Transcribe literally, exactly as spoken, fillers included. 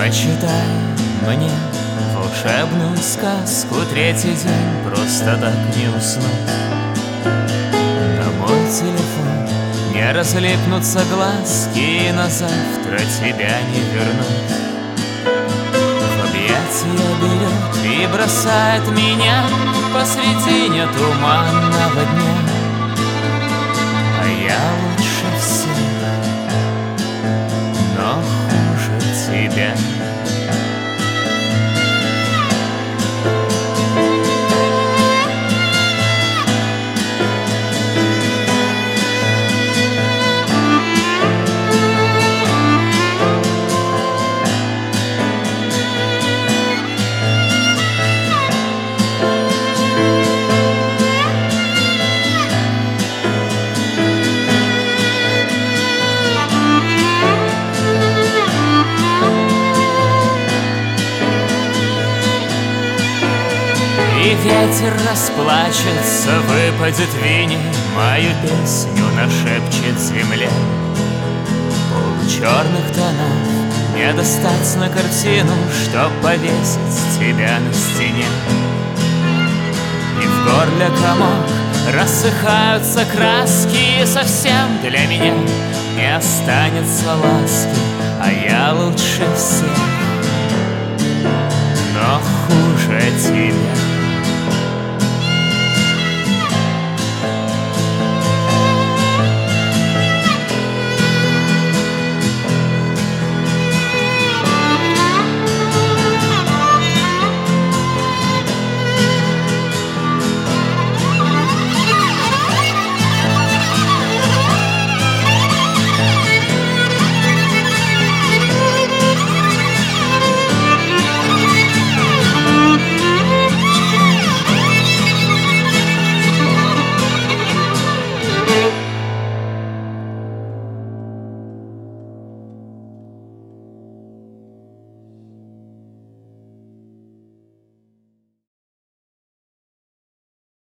Почитай мне волшебную сказку. Третий день просто так не уснуть. На мой телефон не разлипнутся глазки, и на завтра тебя не вернуть. В объятия берет и бросает меня посредине туманного дня. А я лучше всех, но хуже тебя. И ветер расплачется, выпадет вине, мою песню нашепчет земле. Получерных тонов не достать на картину, чтоб повесить тебя на стене. И в горле комок рассыхаются краски, и совсем для меня не останется ласки. А я лучше всех, но хуже тебя.